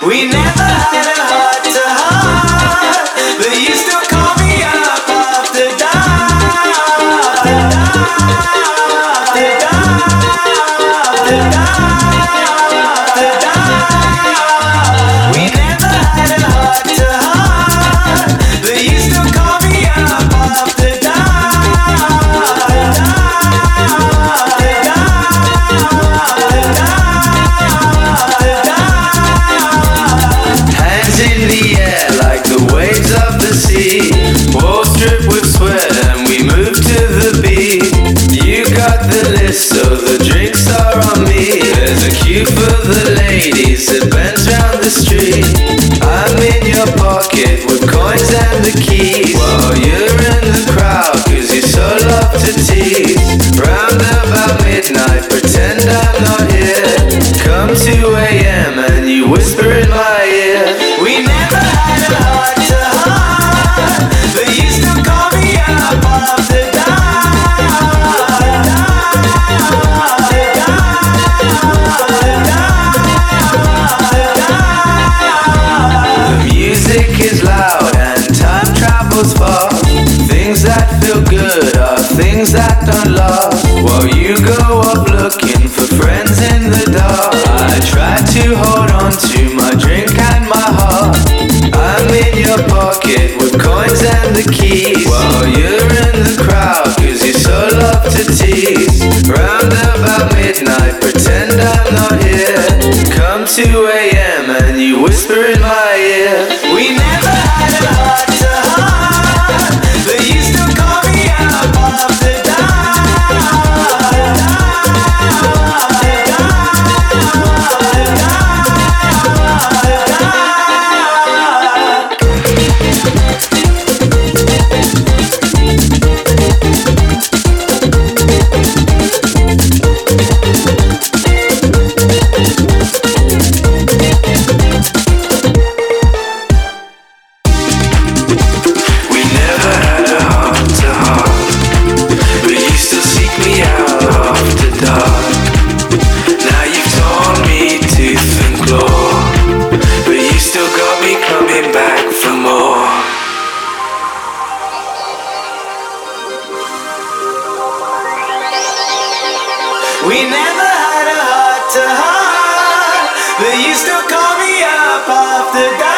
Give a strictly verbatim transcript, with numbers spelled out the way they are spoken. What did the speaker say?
We never had a heart to heart, but you still call me up after dark, after dark, after dark, after dark. We never had a heart to heart, but you still call me up after dark, after dark, after dark, after dark. Hands in the air like the waves of the sea. Walls drip with sweat and we move to the beat. You got the list so the drinks are on me. There's a queue for the ladies that bends round the street. I'm in your pocket with coins and the keys, while you're in the crowd cause you so love to tease. Round about midnight pretend I'm not here. Come two a.m. and you whisper in my ear. We never had a heart to heart, but you still call me up after dark, after dark, after dark. The music is loud and time travels fast. Things that feel good are things that don't last. While you go up looking for friends in the dark, I try to hold on to my drink and my heart. I'm in your pocket with coins and the keys, while you're in the crowd cause you so love to tease. Round about midnight pretend I'm not here. Come two a.m. and you whisper in my ear. We never had a heart to heart, but you still call me up after dark, after dark, after dark, after We never had a heart to heart, but you still call me up after dark.